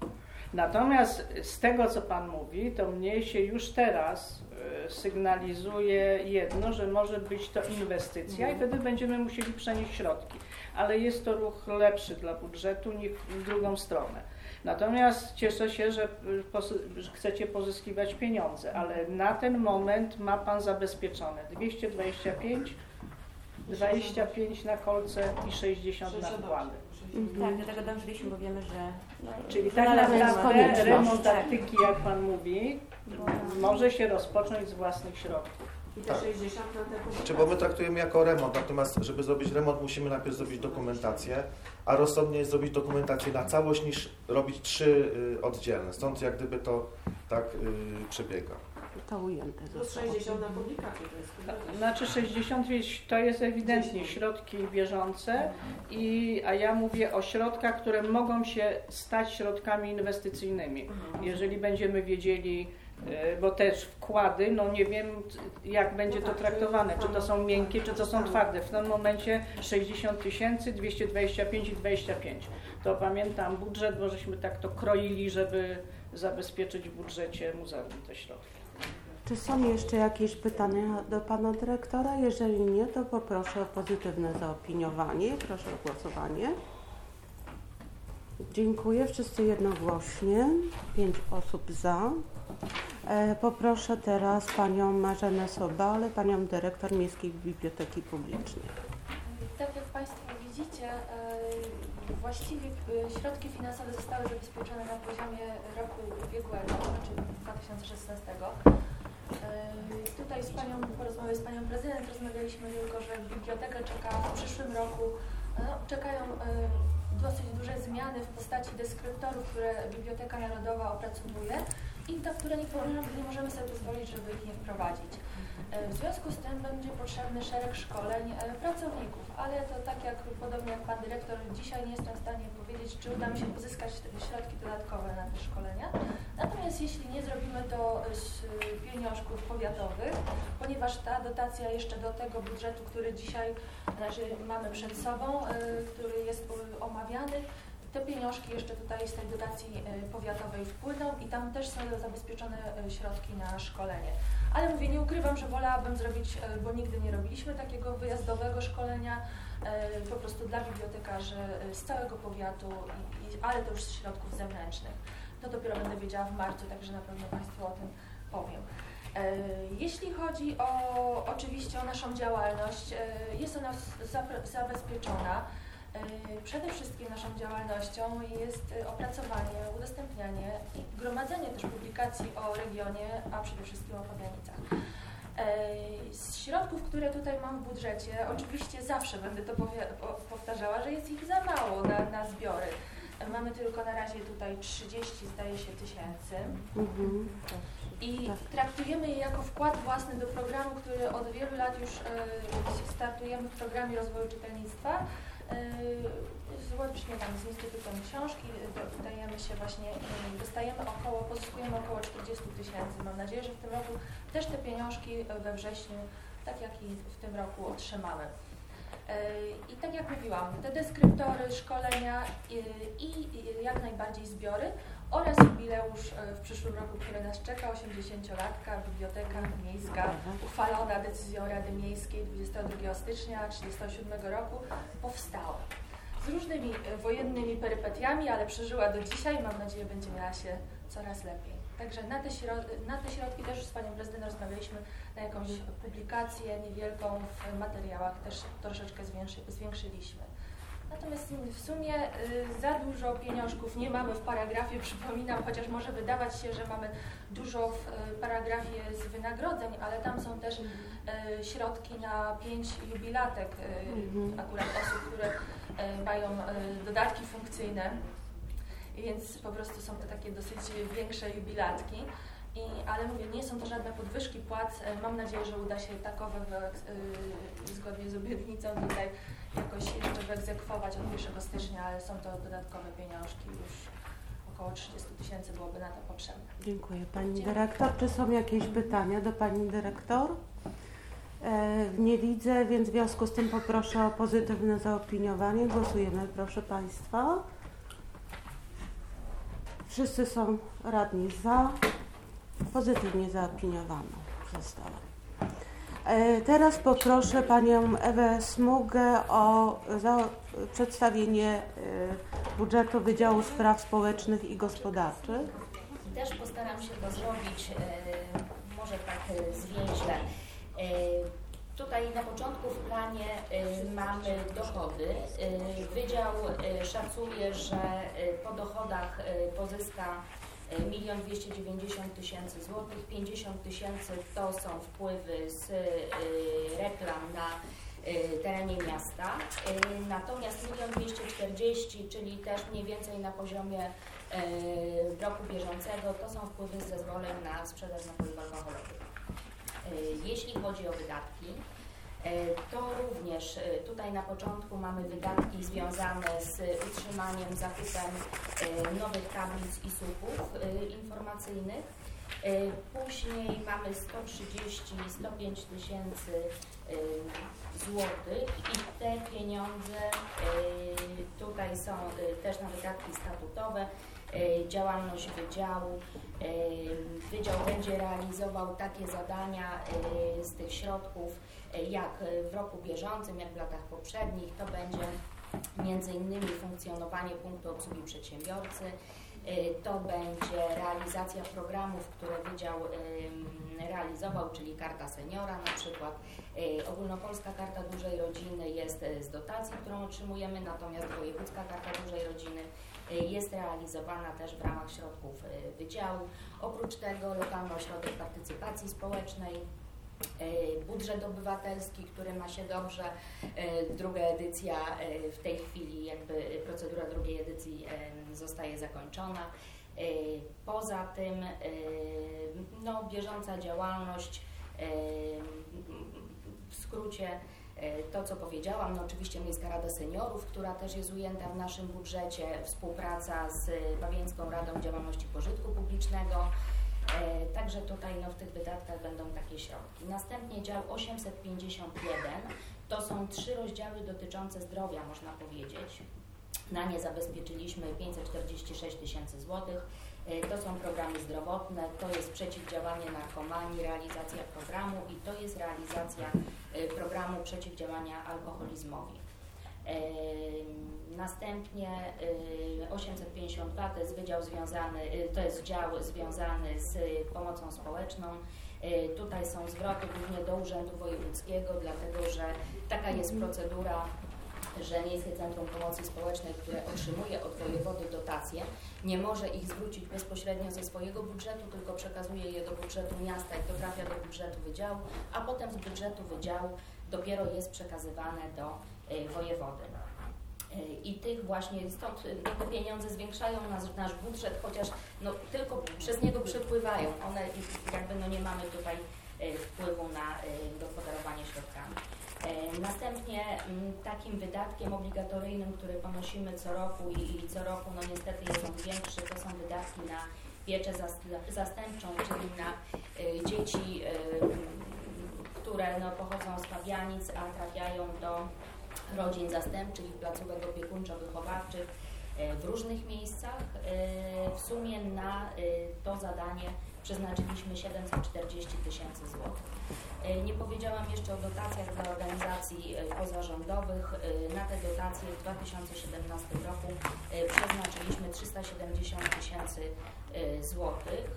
Natomiast z tego, co Pan mówi, to mnie się już teraz y, sygnalizuje jedno, że może być to inwestycja i wtedy będziemy musieli przenieść środki. Ale jest to ruch lepszy dla budżetu niż w drugą stronę. Natomiast cieszę się, że, pos- że chcecie pozyskiwać pieniądze, ale na ten moment ma Pan zabezpieczone dwieście dwadzieścia pięć, dwadzieścia pięć na kolce i sześćdziesiąt na wkłady. Tak, do tego dążyliśmy, bo wiemy, że... No, Czyli tak naprawdę remont taktyki, jak Pan mówi, może się rozpocząć z własnych środków. I te sześćdziesiąt na te publikacje. Czy bo my traktujemy jako remont, natomiast żeby zrobić remont, musimy najpierw zrobić dokumentację, a rozsądnie jest zrobić dokumentację na całość niż robić trzy y, oddzielne. Stąd jak gdyby to tak y, przebiega. To ujęte Plus zostało. sześćdziesiąt na publikację, to jest kompletnie. Znaczy sześćdziesiąt to jest ewidentnie środki bieżące, i, a ja mówię o środkach, które mogą się stać środkami inwestycyjnymi. Jeżeli będziemy wiedzieli, bo też wkłady, no nie wiem jak będzie to traktowane, czy to są miękkie, czy to są twarde. W tym momencie sześćdziesiąt tysięcy, dwieście dwadzieścia pięć i dwadzieścia pięć. To pamiętam budżet, bo żeśmy tak to kroili, żeby zabezpieczyć w budżecie muzeum te środki. Czy są jeszcze jakieś pytania do Pana Dyrektora? Jeżeli nie, to poproszę o pozytywne zaopiniowanie. Proszę o głosowanie. Dziękuję. Wszyscy jednogłośnie. Pięć osób za. E, poproszę teraz Panią Marzenę Sobalę, Panią Dyrektor Miejskiej Biblioteki Publicznej. Tak jak Państwo widzicie, e, właściwie e, środki finansowe zostały zabezpieczone na poziomie roku ubiegłego, znaczy dwa tysiące szesnastego. E, tutaj z Panią, po rozmowie z Panią Prezydent rozmawialiśmy tylko, że biblioteka czeka w przyszłym roku, no, czekają e, dosyć duże zmiany w postaci deskryptorów, które Biblioteka Narodowa opracowuje i na które nie, nie możemy sobie pozwolić, żeby ich nie wprowadzić. W związku z tym będzie potrzebny szereg szkoleń pracowników, ale to tak jak podobnie jak Pan Dyrektor, dzisiaj nie jestem w stanie powiedzieć, czy uda mi się pozyskać środki dodatkowe na te szkolenia. Natomiast jeśli nie zrobimy to z pieniążków powiatowych, ponieważ ta dotacja jeszcze do tego budżetu, który dzisiaj znaczy, mamy przed sobą, który jest omawiany, te pieniążki jeszcze tutaj z tej dotacji powiatowej wpłyną i tam też są zabezpieczone środki na szkolenie. Ale mówię, nie ukrywam, że wolałabym zrobić, bo nigdy nie robiliśmy takiego wyjazdowego szkolenia, po prostu dla bibliotekarzy z całego powiatu, i, ale to już z środków zewnętrznych. To dopiero będę wiedziała w marcu, także na pewno Państwu o tym powiem. Jeśli chodzi o, oczywiście o naszą działalność, jest ona zabezpieczona. Przede wszystkim naszą działalnością jest opracowanie, udostępnianie i gromadzenie też publikacji o regionie, a przede wszystkim o Pabianicach. Z środków, które tutaj mam w budżecie, oczywiście zawsze będę to powtarzała, że jest ich za mało na, na zbiory. Mamy tylko na razie tutaj trzydzieści, zdaje się, tysięcy. Mhm. I traktujemy je jako wkład własny do programu, który od wielu lat już startujemy w programie rozwoju czytelnictwa. Złącznie tam z Instytutem Książki dajemy się właśnie, dostajemy około, pozyskujemy około czterdzieści tysięcy. Mam nadzieję, że w tym roku też te pieniążki we wrześniu, tak jak i w tym roku, otrzymamy. I tak jak mówiłam, te deskryptory, szkolenia i, i jak najbardziej zbiory oraz jubileusz w przyszłym roku, który nas czeka, osiemdziesięciolatka, Biblioteka Miejska, uchwalona decyzją Rady Miejskiej dwudziestego drugiego stycznia tysiąc dziewięćset trzydziestego siódmego roku, powstała. Z różnymi wojennymi perypetiami, ale przeżyła do dzisiaj, mam nadzieję, będzie miała się coraz lepiej. Także na te, na te środki też z Panią Prezydent rozmawialiśmy, na jakąś publikację niewielką w materiałach też troszeczkę zwiększyliśmy. Natomiast w sumie y, za dużo pieniążków nie mamy w paragrafie, przypominam, chociaż może wydawać się, że mamy dużo w y, paragrafie z wynagrodzeń, ale tam są też y, środki na pięć jubilatek, y, akurat osób, które y, mają y, dodatki funkcyjne, więc po prostu są to takie dosyć większe jubilatki. I, ale mówię, nie są to żadne podwyżki płac. Mam nadzieję, że uda się takowe w, y, zgodnie z obietnicą tutaj jakoś jeszcze wyegzekwować od pierwszego stycznia, ale są to dodatkowe pieniążki, już około trzydzieści tysięcy byłoby na to potrzebne. Dziękuję Pani Dziękuję. Dyrektor. Czy są jakieś pytania do Pani Dyrektor? E, nie widzę, więc w związku z tym poproszę o pozytywne zaopiniowanie. Głosujemy, proszę Państwa. Wszyscy są radni za. Pozytywnie zaopiniowano została. E, teraz poproszę Panią Ewę Smugę o za, przedstawienie e, budżetu Wydziału Spraw Społecznych i Gospodarczych. Też postaram się to zrobić, e, może tak e, zwięźle. E, Tutaj na początku w planie y, mamy dochody. Y, Wydział y, szacuje, że y, po dochodach y, pozyska milion dwieście dziewięćdziesiąt tysięcy złotych. pięćdziesiąt tysięcy to są wpływy z y, reklam na y, terenie miasta. Y, natomiast milion dwieście czterdzieści, czyli też mniej więcej na poziomie y, roku bieżącego, to są wpływy z zezwoleń na sprzedaż napojów alkoholowych. Jeśli chodzi o wydatki, to również tutaj na początku mamy wydatki związane z utrzymaniem, zakupem nowych tablic i słupów informacyjnych. Później mamy sto trzydzieści do stu pięciu tysięcy złotych i te pieniądze tutaj są też na wydatki statutowe. Działalność Wydziału. Wydział będzie realizował takie zadania z tych środków jak w roku bieżącym, jak w latach poprzednich. To będzie między innymi funkcjonowanie punktu obsługi przedsiębiorcy. To będzie realizacja programów, które Wydział realizował, czyli Karta Seniora na przykład. Ogólnopolska Karta Dużej Rodziny jest z dotacji, którą otrzymujemy, natomiast Wojewódzka Karta Dużej Rodziny jest realizowana też w ramach środków Wydziału. Oprócz tego lokalny ośrodek partycypacji społecznej, budżet obywatelski, który ma się dobrze, druga edycja w tej chwili, jakby procedura drugiej edycji zostaje zakończona. Poza tym no, bieżąca działalność, w skrócie to, co powiedziałam, no oczywiście Miejska Rada Seniorów, która też jest ujęta w naszym budżecie, współpraca z Babińską Radą Działalności Pożytku Publicznego, e, także tutaj no, w tych wydatkach będą takie środki. Następnie dział osiemset pięćdziesiąt jeden, to są trzy rozdziały dotyczące zdrowia, można powiedzieć. Na nie zabezpieczyliśmy pięćset czterdzieści sześć tysięcy złotych. To są programy zdrowotne, to jest przeciwdziałanie narkomanii, realizacja programu i to jest realizacja programu przeciwdziałania alkoholizmowi. Następnie osiemset pięćdziesiąt dwa to jest wydział związany, to jest dział związany z pomocą społeczną. Tutaj są zwroty głównie do Urzędu Wojewódzkiego, dlatego że taka jest procedura, że Miejskie Centrum Pomocy Społecznej, które otrzymuje od wojewody dotacje, nie może ich zwrócić bezpośrednio ze swojego budżetu, tylko przekazuje je do budżetu miasta i to trafia do budżetu wydziału, a potem z budżetu wydziału dopiero jest przekazywane do y, wojewody. Y, I tych właśnie, stąd te pieniądze zwiększają nasz, nasz budżet, chociaż no, tylko przez niego przepływają. One jakby no, nie mamy tutaj y, wpływu na y, gospodarowanie środkami. Następnie takim wydatkiem obligatoryjnym, który ponosimy co roku i, i co roku no niestety jest on większy, to są wydatki na pieczę zastępczą, czyli na y, dzieci, y, które no, pochodzą z Pabianic, a trafiają do rodzin zastępczych i placówek opiekuńczo-wychowawczych y, w różnych miejscach. Y, w sumie na y, to zadanie przeznaczyliśmy siedemset czterdzieści tysięcy złotych. Nie powiedziałam jeszcze o dotacjach dla organizacji pozarządowych. Na te dotacje w dwa tysiące siedemnastym roku przeznaczyliśmy trzysta siedemdziesiąt tysięcy złotych.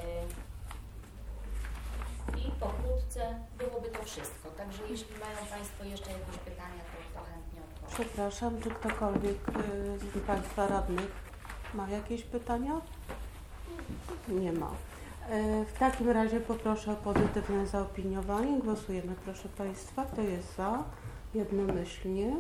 I pokrótce byłoby to wszystko. Także jeśli mają Państwo jeszcze jakieś pytania, to, to chętnie odpowiem. Przepraszam, czy ktokolwiek z Państwa radnych ma jakieś pytania? Nie ma. W takim razie poproszę o pozytywne zaopiniowanie. Głosujemy, proszę Państwa. Kto jest za? Jednomyślnie.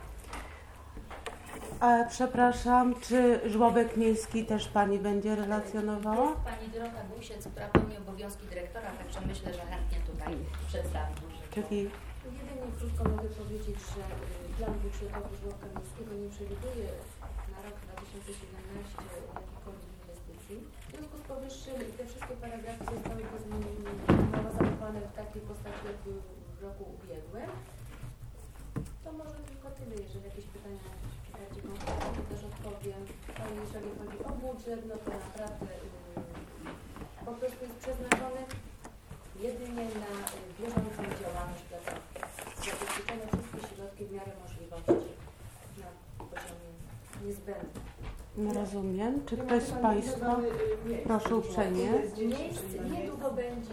A, przepraszam, czy żłobek miejski też Pani będzie relacjonowała? Jest Pani Dorota Gusiec, która pełni obowiązki dyrektora, także myślę, że chętnie tutaj przedstawi. Czyli... Jedynie krótko mogę powiedzieć, że plan budżetowy żłobka miejskiego nie przewiduje na rok dwa tysiące siedemnasty jakichkolwiek inwestycji. W związku z powyższym te wszystkie paragrafy zostały zachowane w takiej postaci jak w roku ubiegłym. To może tylko tyle, jeżeli jakieś pytania macie. też odpowiem. A jeżeli chodzi o budżet, no to naprawdę yy, po prostu jest przeznaczony jedynie na yy, bieżącą działalność placówki. Zabezpieczone wszystkie środki w miarę możliwości na poziomie niezbędnym. No rozumiem. Czy ktoś z Państwa? Proszę uprzejmie. Miejsc niedługo będzie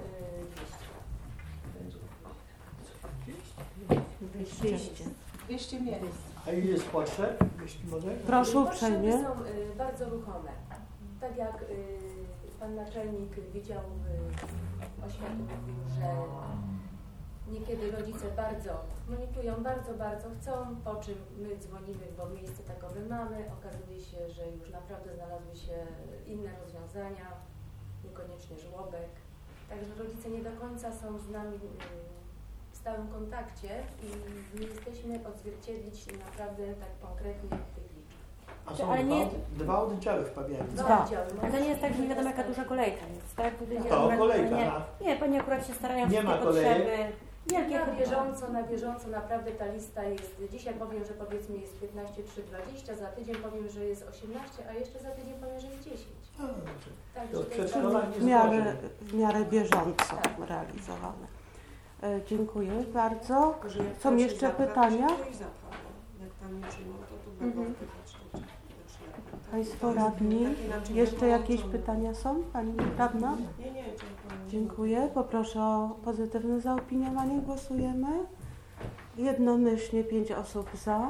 dwieście. dwieście miejsc. A ile jest potrzeb, jeśli mogę? Proszę uprzejmie. Potrzeby są y, bardzo ruchome. Tak jak y, Pan Naczelnik Wydziału y, Oświaty mówił, że niekiedy rodzice bardzo monitorują, bardzo, bardzo chcą, po czym my dzwonimy, bo miejsce takowe mamy. Okazuje się, że już naprawdę znalazły się inne rozwiązania, niekoniecznie żłobek. Także rodzice nie do końca są z nami y, w stałym kontakcie i nie jesteśmy odzwierciedlić naprawdę tak konkretnie tych liczb. A są Ale dwa, nie- dwa oddziały w Pabianicy. Dwa oddziały. Ale to nie jest tak, że nie wiadomo jaka duża kolejka jest, tak? Tutaj To akurat kolejka, Nie, a? nie, Pani akurat się starają Nie ma wszystkie kolejek? potrzeby. Wielkie Na bieżąco, na bieżąco naprawdę ta lista jest, dzisiaj powiem, że powiedzmy jest piętnaście, trzy, dwadzieścia, za tydzień powiem, że jest osiemnaście, a jeszcze za tydzień powiem, że jest dziesięć. A, dobrze. Także To to jest przedszkola bardzo- W miarę, w miarę bieżąco realizowane. E, dziękuję bardzo. Są jeszcze pytania? Jak tam nie przyjmą, to tu będą Mhm. pytać. Państwo radni, jeszcze jakieś pytania są? Pani radna? Nie, nie, dziękuję. Dziękuję. Poproszę o pozytywne zaopiniowanie. Głosujemy. Jednomyślnie pięć osób za.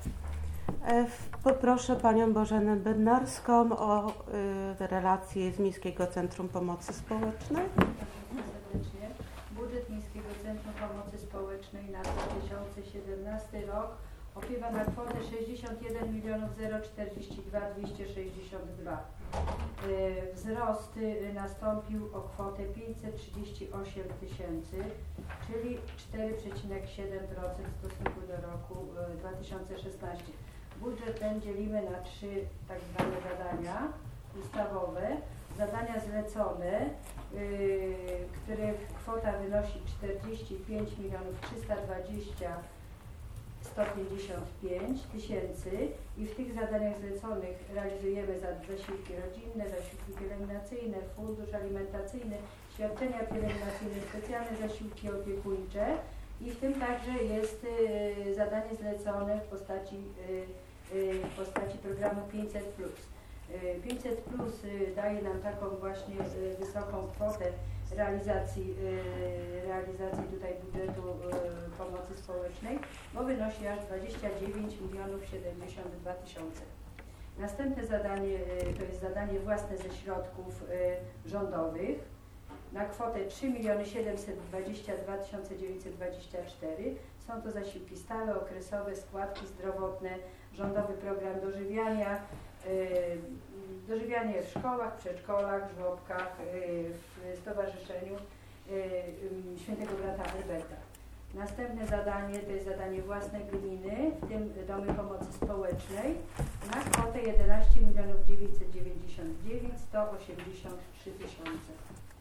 E, w- Poproszę Panią Bożenę Bednarską o y, relację z Miejskiego Centrum Pomocy Społecznej. Serdecznie. Budżet Miejskiego Centrum Pomocy Społecznej na dwa tysiące siedemnasty rok opiewa na kwotę sześćdziesiąt jeden milionów czterdzieści dwa dwieście sześćdziesiąt dwa. Yy, Wzrost yy, nastąpił o kwotę pięćset trzydzieści osiem tysięcy, czyli cztery przecinek siedem procent w stosunku do roku yy, dwa tysiące szesnastego. Budżet ten dzielimy na trzy tak zwane zadania ustawowe. Zadania zlecone, yy, których kwota wynosi czterdzieści pięć milionów trzysta dwadzieścia sto pięćdziesiąt pięć tysięcy i w tych zadaniach zleconych realizujemy zasiłki rodzinne, zasiłki pielęgnacyjne, fundusz alimentacyjny, świadczenia pielęgnacyjne, specjalne zasiłki opiekuńcze i w tym także jest y, zadanie zlecone w postaci, y, y, w postaci programu pięćset plus. pięćset plus daje nam taką właśnie wysoką kwotę realizacji, realizacji tutaj budżetu pomocy społecznej, bo wynosi aż dwadzieścia dziewięć milionów siedemdziesiąt dwa tysiące. Następne zadanie to jest zadanie własne ze środków rządowych na kwotę trzy miliony siedemset dwadzieścia dwa tysiące dziewięćset dwadzieścia cztery. Są to zasiłki stałe, okresowe, składki zdrowotne, rządowy program dożywiania, dożywianie w szkołach, przedszkolach, żłobkach, w Stowarzyszeniu Świętego Brata Herberta. Następne zadanie to jest zadanie własne gminy, w tym domy pomocy społecznej, na kwotę jedenaście milionów dziewięćset dziewięćdziesiąt dziewięć tysięcy sto osiemdziesiąt trzy tysiące.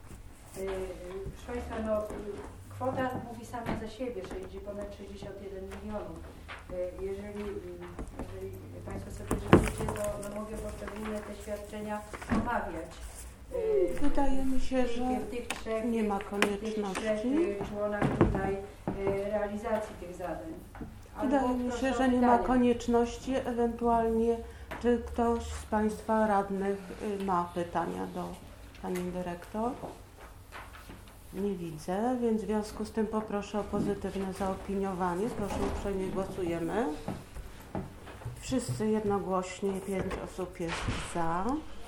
Proszę Państwa, no, kwota mówi sama za siebie, że idzie ponad sześćdziesiąt jeden milionów. Jeżeli, jeżeli Państwo sobie życzycie, to no, mogę poszczególne te świadczenia omawiać. Wydaje mi się, że w tych trzech, nie ma w tych konieczności. trzech członach tutaj realizacji tych zadań. Wydaje Albo mi proszę się, o że nie ma pytania. konieczności. Ewentualnie, czy ktoś z Państwa radnych y, ma pytania do Pani Dyrektor? Nie widzę, więc w związku z tym poproszę o pozytywne zaopiniowanie. Proszę uprzejmie, głosujemy. Wszyscy jednogłośnie, pięć osób jest za.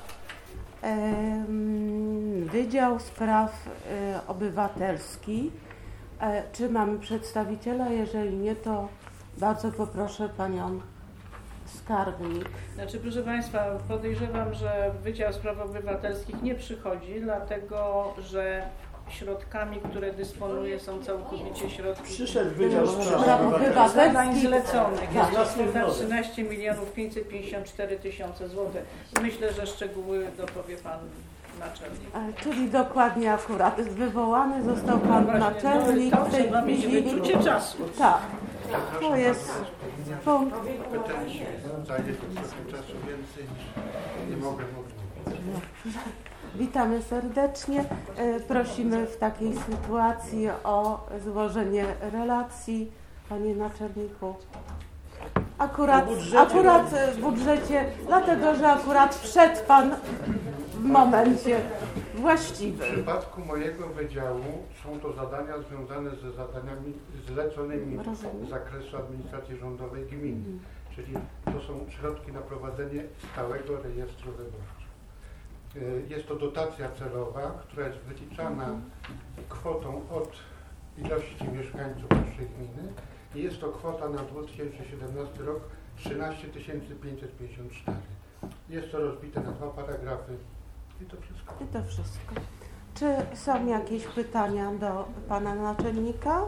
Em, Wydział Spraw y, Obywatelskich. E, Czy mamy przedstawiciela? Jeżeli nie, to bardzo poproszę Panią Skarbnik. Znaczy, proszę Państwa, podejrzewam, że Wydział Spraw Obywatelskich nie przychodzi, dlatego że środkami, które dysponuje, są całkowicie środki Przyszedł Wydział Spraw zadań Obywatelskich. zleconych. Tak. Jest to kwota trzynaście milionów pięćset pięćdziesiąt cztery tysiące złotych. Myślę, że szczegóły dopowie Pan Naczelnik. E, Czyli dokładnie akurat wywołany został Pan Właśnie, Naczelnik. no, to W tej trzeba mieć chwili- wyczucie czasu. Tak. To jest punkt. Kompetencje. Zajdzie to trochę czasu więcej niż nie mogę mówić. Witamy serdecznie. E, Prosimy w takiej sytuacji o złożenie relacji. Panie naczelniku. Akurat, akurat w budżecie, dlatego że akurat wszedł Pan w momencie W właściwym. przypadku mojego wydziału są to zadania związane ze zadaniami zleconymi z zakresu administracji rządowej gminy, czyli to są środki na prowadzenie stałego rejestru wyborczego. Jest to dotacja celowa, która jest wyliczana kwotą od ilości mieszkańców naszej gminy i jest to kwota na dwa tysiące siedemnasty rok trzynaście tysięcy pięćset pięćdziesiąt cztery. Jest to rozbite na dwa paragrafy i to wszystko. I to wszystko. Czy są jakieś pytania do Pana naczelnika?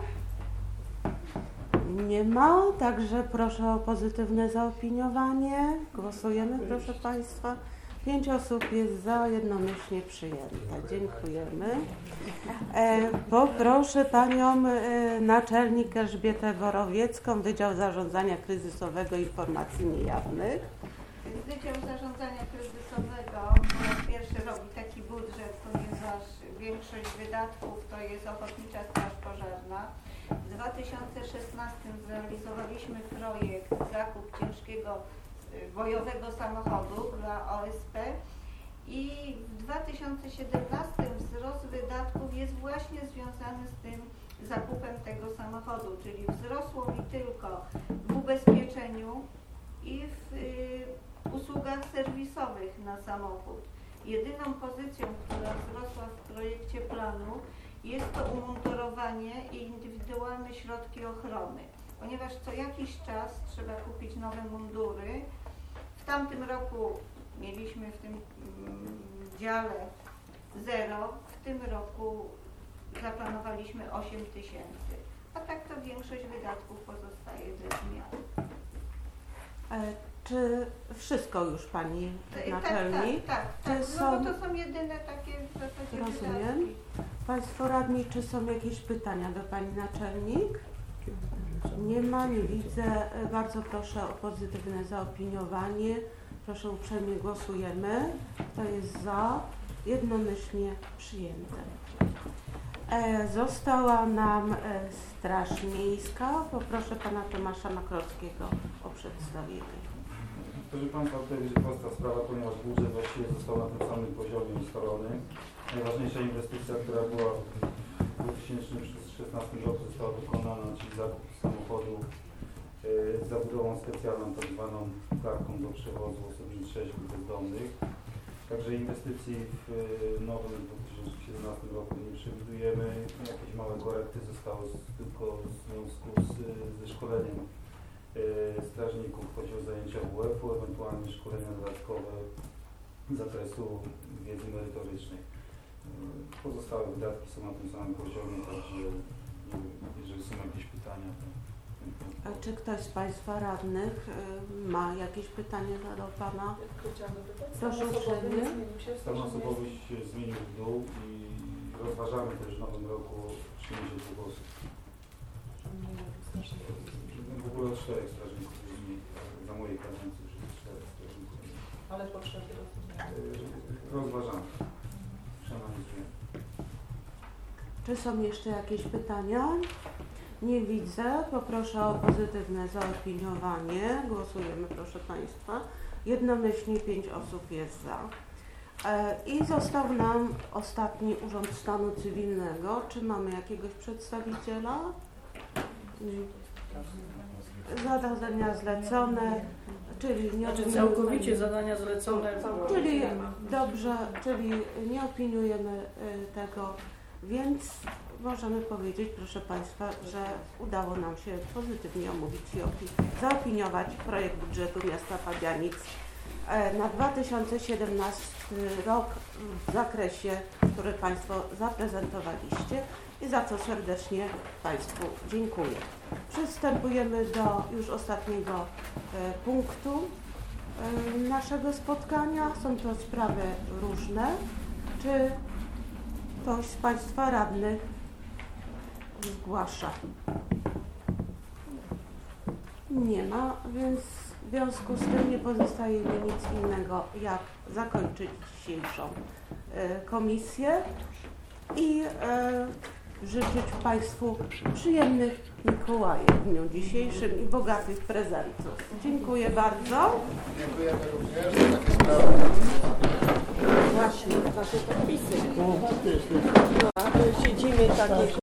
Nie ma, także proszę o pozytywne zaopiniowanie. Głosujemy, proszę Państwa. Pięć osób jest za, jednomyślnie przyjęte. Dziękujemy. E, poproszę Panią e, naczelnik Elżbietę Borowiecką, Wydział Zarządzania Kryzysowego i Informacji Niejawnych. Wydział Zarządzania Kryzysowego po raz pierwszy robi taki budżet, ponieważ większość wydatków to jest Ochotnicza Straż Pożarna. W dwa tysiące szesnastym zrealizowaliśmy projekt zakup ciężkiego bojowego samochodu dla O S P i w dwa tysiące siedemnastym wzrost wydatków jest właśnie związany z tym zakupem tego samochodu, czyli wzrosło mi tylko w ubezpieczeniu i w y, usługach serwisowych na samochód. Jedyną pozycją, która wzrosła w projekcie planu, jest to umundurowanie i indywidualne środki ochrony, ponieważ co jakiś czas trzeba kupić nowe mundury. W tamtym roku mieliśmy w tym mm, dziale zero, w tym roku zaplanowaliśmy osiem tysięcy, a tak to większość wydatków pozostaje bez zmian. E, czy wszystko już Pani naczelnik? Tak, tak, tak, Czy tak. są... No bo to są jedyne takie w zasadzie Rozumiem. wydatki. Państwo radni, czy są jakieś pytania do Pani naczelnik? Nie ma, nie widzę. Bardzo proszę o pozytywne zaopiniowanie. Proszę uprzejmie głosujemy. Kto jest za? Jednomyślnie przyjęte. E, została nam e, Straż Miejska. Poproszę Pana Tomasza Makrowskiego o przedstawienie. Proszę Państwa, tutaj będzie prosta sprawa, ponieważ budżet właściwie został na tym samym poziomie ustalony. Najważniejsza inwestycja, która była w dwa tysiące szesnastym roku została wykonana, czyli zakup samochodu e, z zabudową specjalną, tak zwaną karką do przewozu osób trzeźwych bezdomnych. Także inwestycji w e, nowym dwa tysiące siedemnastym roku nie przewidujemy. Jakieś małe korekty zostały z, tylko w związku z, ze szkoleniem e, strażników. Chodzi o zajęcia W W F-u, ewentualnie szkolenia dodatkowe z zakresu wiedzy merytorycznej. Pozostałe wydatki są na tym samym poziomie, także jeżeli są jakieś pytania, to... A czy ktoś z Państwa radnych y, ma jakieś pytanie do Pana? Proszę uprzejmie. Stan osobowy się zmienił w dół i rozważamy też w nowym roku przyjęcie dwóch osób. W ogóle czterech strażników za mojej kadencji, czyli czterech strażników. Ale potrzeby rozważamy. Przeanalizujemy. Czy są jeszcze jakieś pytania? Nie widzę. Poproszę o pozytywne zaopiniowanie. Głosujemy, proszę Państwa. Jednomyślnie pięć osób jest za. E, I został nam ostatni Urząd Stanu Cywilnego. Czy mamy jakiegoś przedstawiciela? Zadania zlecone, czyli nie Znaczy całkowicie zadania zlecone. Czyli dobrze, czyli nie opiniujemy tego, więc możemy powiedzieć, proszę Państwa, że udało nam się pozytywnie omówić i opi- zaopiniować projekt budżetu miasta Pabianic na dwa tysiące siedemnasty rok w zakresie, który Państwo zaprezentowaliście i za co serdecznie Państwu dziękuję. Przystępujemy do już ostatniego e, punktu e, naszego spotkania. Są to sprawy różne. Czy ktoś z Państwa radnych zgłasza? Nie ma, więc w związku z tym nie pozostaje mi nic innego, jak zakończyć dzisiejszą e, komisję i e, życzyć Państwu przyjemnych Mikołajek w dniu dzisiejszym i bogatych prezentów. Dziękuję bardzo. Dziękujemy również za takie sprawy. Właśnie, nasze podpisy. Siedzimy takie